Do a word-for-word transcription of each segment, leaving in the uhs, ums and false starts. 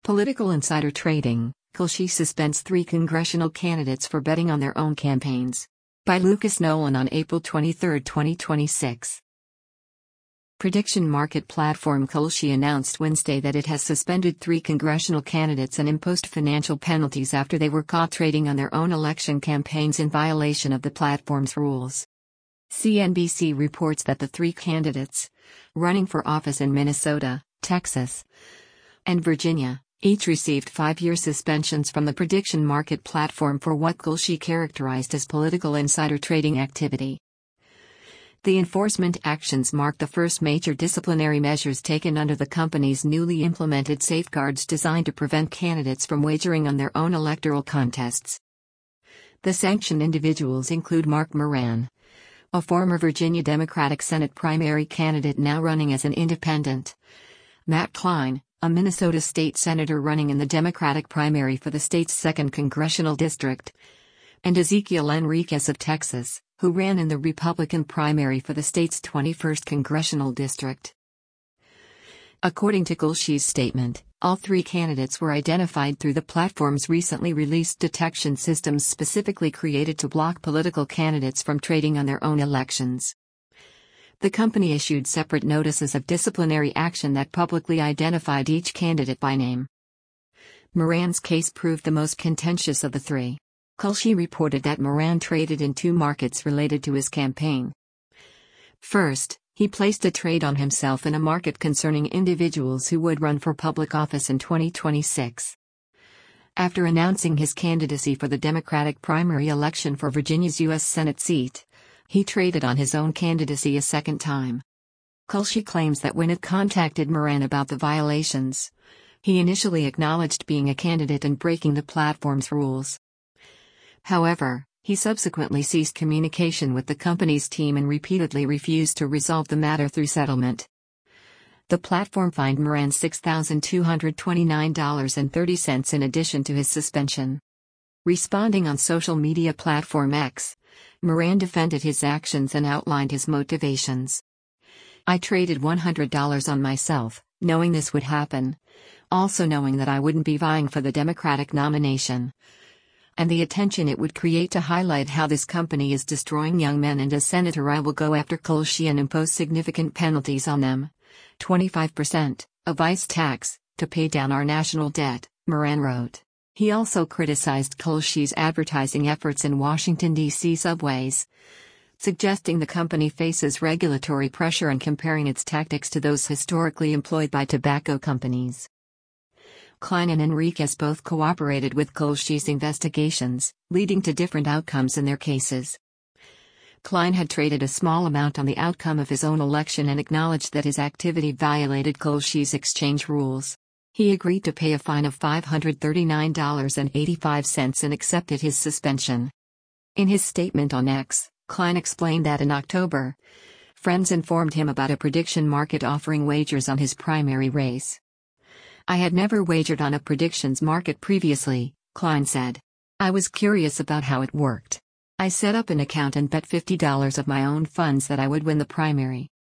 Political insider trading, Kelsey suspends three congressional candidates for betting on their own campaigns. By Lucas Nolan on April twenty-third, twenty twenty-six. Prediction market platform Kelsey announced Wednesday that it has suspended three congressional candidates and imposed financial penalties after they were caught trading on their own election campaigns in violation of the platform's rules. C N B C reports that the three candidates, running for office in Minnesota, Texas, and Virginia, each received five-year suspensions from the prediction market platform for what Kelsey characterized as political insider trading activity. The enforcement actions mark the first major disciplinary measures taken under the company's newly implemented safeguards designed to prevent candidates from wagering on their own electoral contests. The sanctioned individuals include Mark Moran, a former Virginia Democratic Senate primary candidate now running as an independent, Matt Klein, a Minnesota state senator running in the Democratic primary for the state's second congressional district, and Ezekiel Enriquez of Texas, who ran in the Republican primary for the state's twenty-first congressional district. According to Kelsey's statement, all three candidates were identified through the platform's recently released detection systems specifically created to block political candidates from trading on their own elections. The company issued separate notices of disciplinary action that publicly identified each candidate by name. Moran's case proved the most contentious of the three. Kelsey reported that Moran traded in two markets related to his campaign. First, he placed a trade on himself in a market concerning individuals who would run for public office in twenty twenty-six. After announcing his candidacy for the Democratic primary election for Virginia's U S Senate seat, he traded on his own candidacy a second time. Kelsey claims that when it contacted Moran about the violations, he initially acknowledged being a candidate and breaking the platform's rules. However, he subsequently ceased communication with the company's team and repeatedly refused to resolve the matter through settlement. The platform fined Moran six thousand two hundred twenty-nine dollars and thirty cents in addition to his suspension. Responding on social media platform X, Moran defended his actions and outlined his motivations. "I traded one hundred dollars on myself, knowing this would happen, also knowing that I wouldn't be vying for the Democratic nomination, and the attention it would create to highlight how this company is destroying young men, and as senator I will go after Kelsey and impose significant penalties on them, twenty-five percent, a vice tax, to pay down our national debt," Moran wrote. He also criticized Kelsey's advertising efforts in Washington, D C subways, suggesting the company faces regulatory pressure and comparing its tactics to those historically employed by tobacco companies. Klein and Enriquez both cooperated with Kelsey's investigations, leading to different outcomes in their cases. Klein had traded a small amount on the outcome of his own election and acknowledged that his activity violated Kelsey's exchange rules. He agreed to pay a fine of five hundred thirty-nine dollars and eighty-five cents and accepted his suspension. In his statement on X, Klein explained that in October, friends informed him about a prediction market offering wagers on his primary race. "I had never wagered on a predictions market previously," Klein said. "I was curious about how it worked. I set up an account and bet fifty dollars of my own funds that I would win the primary."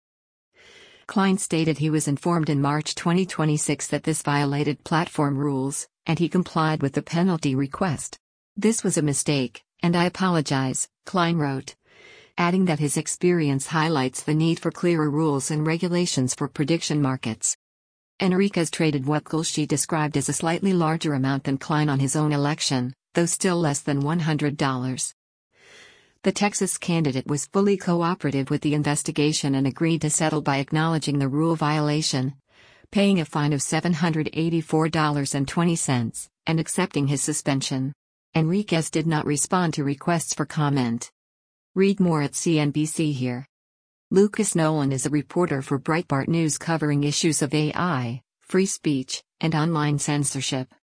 Klein stated he was informed in March twenty twenty-six that this violated platform rules, and he complied with the penalty request. "This was a mistake, and I apologize," Klein wrote, adding that his experience highlights the need for clearer rules and regulations for prediction markets. Enriquez traded what Kelsey described as a slightly larger amount than Klein on his own election, though still less than one hundred dollars. The Texas candidate was fully cooperative with the investigation and agreed to settle by acknowledging the rule violation, paying a fine of seven hundred eighty-four dollars and twenty cents, and accepting his suspension. Enriquez did not respond to requests for comment. Read more at C N B C here. Lucas Nolan is a reporter for Breitbart News covering issues of A I, free speech, and online censorship.